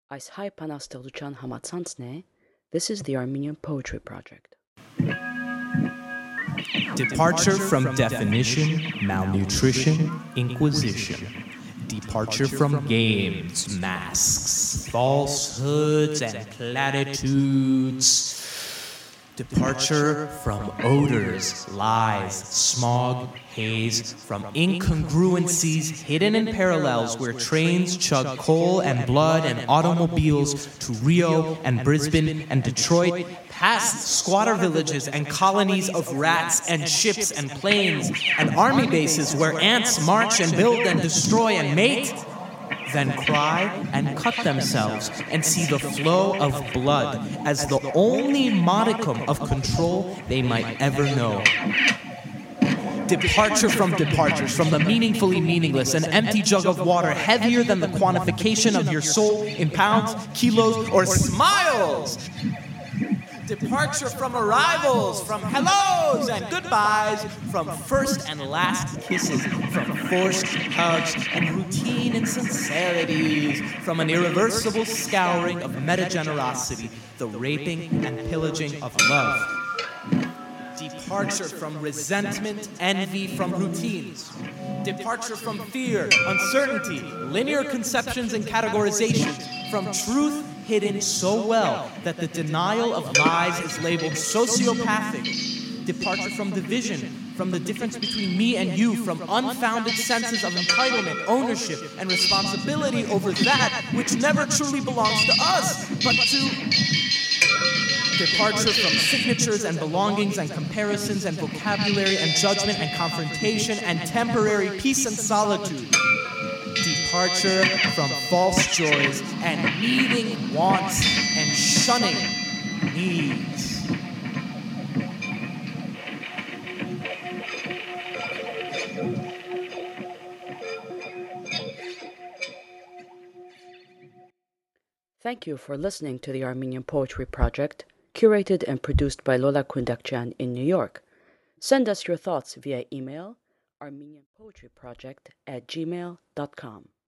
Այս հայ բանաստեղծության համացանցն է. This is the Armenian Poetry Project. Departure from definition, malnutrition, inquisition. Departure from games, masks, falsehoods, and platitudes. Departure from odors, lies, smog, haze, from incongruencies hidden in parallels where trains chug coal and blood and automobiles to Rio and Brisbane and Detroit, past squatter villages and colonies of rats and ships and planes and army bases where ants march and build and destroy and mate, then cry and cut themselves and see the flow of blood as the only modicum of control they might ever know. Departure from departures, from the meaningfully meaningless, an empty jug of water heavier than the quantification of your soul in pounds, kilos, or smiles. Departure from arrivals, from hellos and goodbyes, from first and last kisses, from forced hugs and routine insincerities, from an irreversible scouring of meta-generosity, the raping and pillaging of love. Departure from resentment, envy, from routines. Departure from fear, uncertainty, linear conceptions and categorizations, from truth hidden so well that the denial of lies is labeled sociopathic. Departure from division, from the difference between me and you, from unfounded senses of entitlement, ownership, and responsibility over that which never truly belongs to us, but to... Departure from signatures and belongings and comparisons and vocabulary and judgment and confrontation and temporary peace and solitude. Departure from false joys and needing wants and shunning needs. Thank you for listening to the Armenian Poetry Project, curated and produced by Lola Kundakjian in New York. Send us your thoughts via email, armenianpoetryproject@gmail.com.